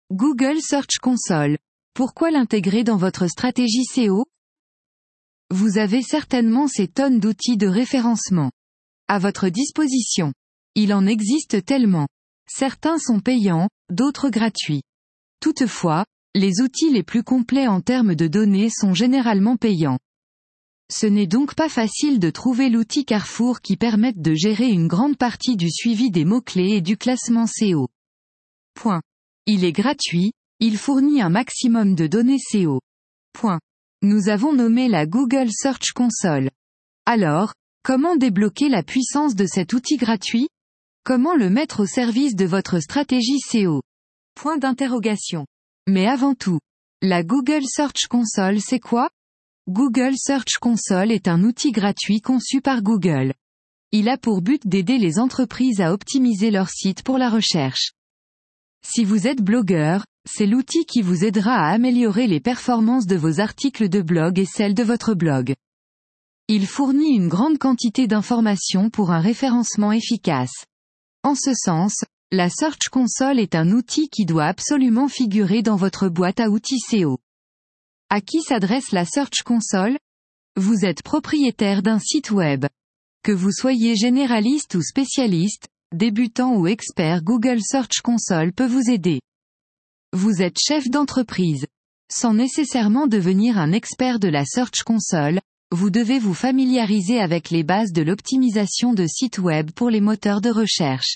Google Search Console. Pourquoi l'intégrer dans votre stratégie SEO? Vous avez certainement ces tonnes d'outils de référencement à votre disposition. Il en existe tellement. Certains sont payants, d'autres gratuits. Toutefois, les outils les plus complets en termes de données sont généralement payants. Ce n'est donc pas facile de trouver l'outil Carrefour qui permette de gérer une grande partie du suivi des mots-clés et du classement SEO. Point. Il est gratuit, il fournit un maximum de données SEO. Point. Nous avons nommé la Google Search Console. Alors, comment débloquer la puissance de cet outil gratuit? Comment le mettre au service de votre stratégie SEO? Point d'interrogation. Mais avant tout, la Google Search Console c'est quoi? Google Search Console est un outil gratuit conçu par Google. Il a pour but d'aider les entreprises à optimiser leur site pour la recherche. Si vous êtes blogueur, c'est l'outil qui vous aidera à améliorer les performances de vos articles de blog et celles de votre blog. Il fournit une grande quantité d'informations pour un référencement efficace. En ce sens, la Search Console est un outil qui doit absolument figurer dans votre boîte à outils SEO. À qui s'adresse la Search Console? Vous êtes propriétaire d'un site web. Que vous soyez généraliste ou spécialiste, débutant ou expert, Google Search Console peut vous aider. Vous êtes chef d'entreprise. Sans nécessairement devenir un expert de la Search Console, vous devez vous familiariser avec les bases de l'optimisation de sites web pour les moteurs de recherche.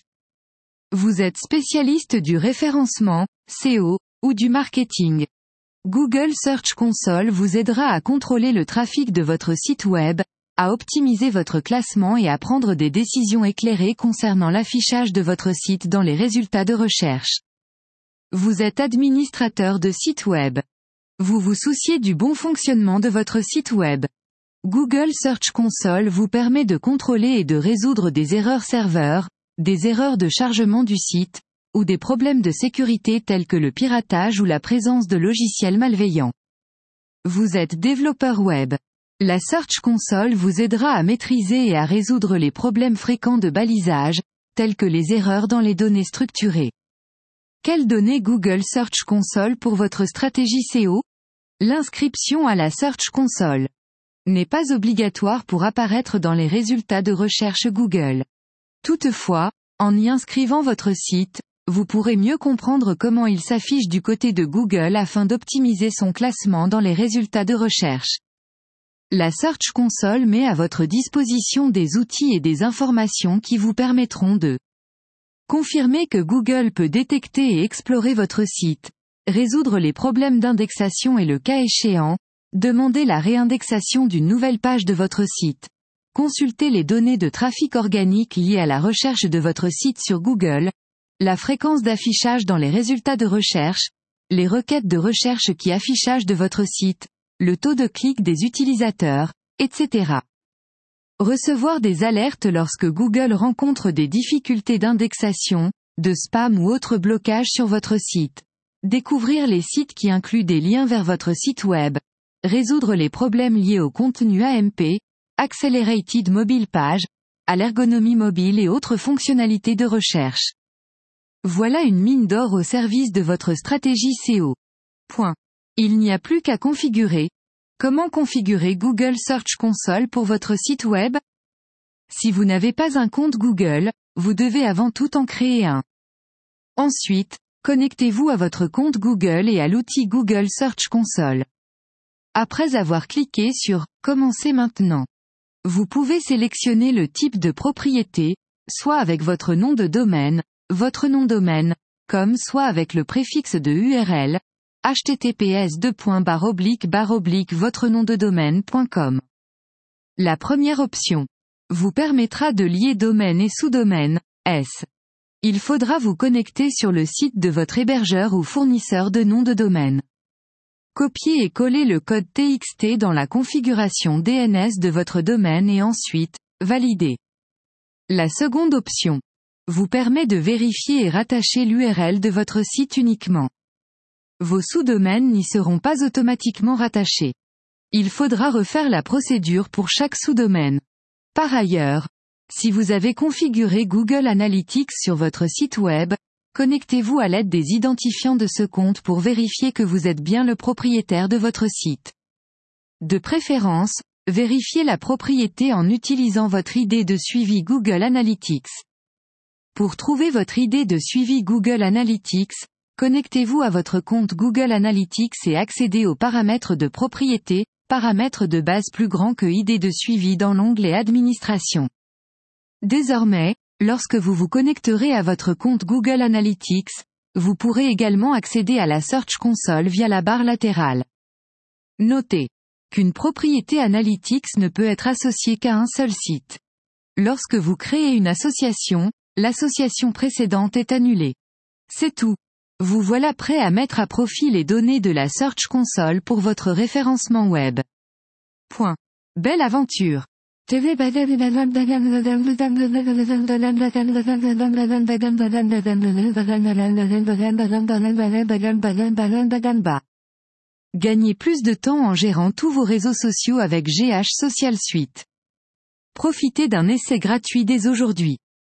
Vous êtes spécialiste du référencement, SEO, ou du marketing. Google Search Console vous aidera à contrôler le trafic de votre site web, à optimiser votre classement et à prendre des décisions éclairées concernant l'affichage de votre site dans les résultats de recherche. Vous êtes administrateur de site web. Vous vous souciez du bon fonctionnement de votre site web. Google Search Console vous permet de contrôler et de résoudre des erreurs serveurs, des erreurs de chargement du site, ou des problèmes de sécurité tels que le piratage ou la présence de logiciels malveillants. Vous êtes développeur web. La Search Console vous aidera à maîtriser et à résoudre les problèmes fréquents de balisage, tels que les erreurs dans les données structurées. Quelles données Google Search Console pour votre stratégie SEO? L'inscription à la Search Console n'est pas obligatoire pour apparaître dans les résultats de recherche Google. Toutefois, en y inscrivant votre site, vous pourrez mieux comprendre comment il s'affiche du côté de Google afin d'optimiser son classement dans les résultats de recherche. La Search Console met à votre disposition des outils et des informations qui vous permettront de confirmer que Google peut détecter et explorer votre site, résoudre les problèmes d'indexation et le cas échéant, demander la réindexation d'une nouvelle page de votre site, consulter les données de trafic organique liées à la recherche de votre site sur Google, la fréquence d'affichage dans les résultats de recherche, les requêtes de recherche qui affichage de votre site, le taux de clic des utilisateurs, etc. Recevoir des alertes lorsque Google rencontre des difficultés d'indexation, de spam ou autres blocages sur votre site. Découvrir les sites qui incluent des liens vers votre site web. Résoudre les problèmes liés au contenu AMP, Accelerated Mobile Page, à l'ergonomie mobile et autres fonctionnalités de recherche. Voilà une mine d'or au service de votre stratégie SEO. Point. Il n'y a plus qu'à configurer. Comment configurer Google Search Console pour votre site web? Si vous n'avez pas un compte Google, vous devez avant tout en créer un. Ensuite, connectez-vous à votre compte Google et à l'outil Google Search Console. Après avoir cliqué sur « Commencez maintenant », vous pouvez sélectionner le type de propriété, soit avec votre nom de domaine, votre nom domaine, comme soit avec le préfixe de URL, https://votrenomdedomaine.com. La première option vous permettra de lier domaine et sous-domaine, S. Il faudra vous connecter sur le site de votre hébergeur ou fournisseur de nom de domaine. Copier et coller le code TXT dans la configuration DNS de votre domaine et ensuite, valider. La seconde option vous permet de vérifier et rattacher l'URL de votre site uniquement. Vos sous-domaines n'y seront pas automatiquement rattachés. Il faudra refaire la procédure pour chaque sous-domaine. Par ailleurs, si vous avez configuré Google Analytics sur votre site web, connectez-vous à l'aide des identifiants de ce compte pour vérifier que vous êtes bien le propriétaire de votre site. De préférence, vérifiez la propriété en utilisant votre ID de suivi Google Analytics. Pour trouver votre ID de suivi Google Analytics, connectez-vous à votre compte Google Analytics et accédez aux paramètres de propriété, paramètres de base plus grands que ID de suivi dans l'onglet Administration. Désormais, lorsque vous vous connecterez à votre compte Google Analytics, vous pourrez également accéder à la Search Console via la barre latérale. Notez qu'une propriété Analytics ne peut être associée qu'à un seul site. Lorsque vous créez une association, l'association précédente est annulée. C'est tout. Vous voilà prêt à mettre à profit les données de la Search Console pour votre référencement web. Point. Belle aventure. Gagnez plus de temps en gérant tous vos réseaux sociaux avec GH Social Suite. Profitez d'un essai gratuit dès aujourd'hui.